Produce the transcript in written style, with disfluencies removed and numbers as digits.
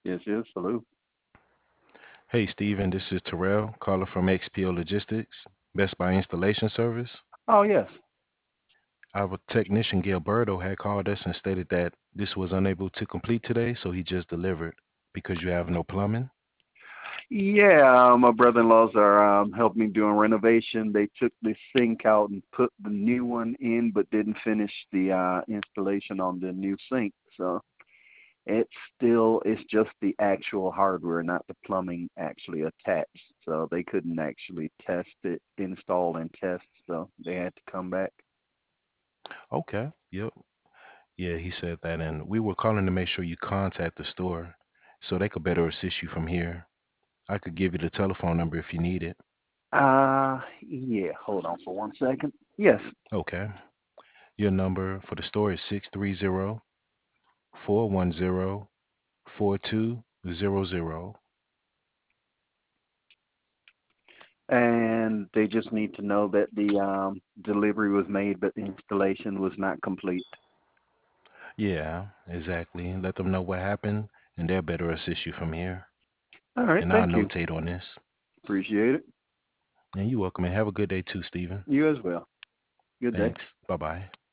Yes, yes. Hello. Hey, Stephen, this is Terrell, caller from XPO Logistics, Best Buy Installation Service. Oh, yes. Our technician Gilberto had called us and stated that this was unable to complete today, so he just delivered because you have no plumbing. Yeah, my brother-in-laws are helping me doing renovation. They took the sink out and put the new one in, but didn't finish the installation on the new sink. So it's just the actual hardware, not the plumbing actually attached. So they couldn't actually test it, install and test. So they had to come back. Okay, yep. Yeah, he said that, and we were calling to make sure you contact the store so they could better assist you from here. I could give you the telephone number if you need it. Yeah. Hold on for 1 second. Yes. Okay. Your number for the store is 630-410-4200. And they just need to know that the delivery was made, but the installation was not complete. Yeah, exactly. Let them know what happened, and they'll better assist you from here. All right, And I'll thank you. notate on this. Appreciate it. And you're welcome, and have a good day too, Stephen. You as well. Good day. Thanks. Bye bye.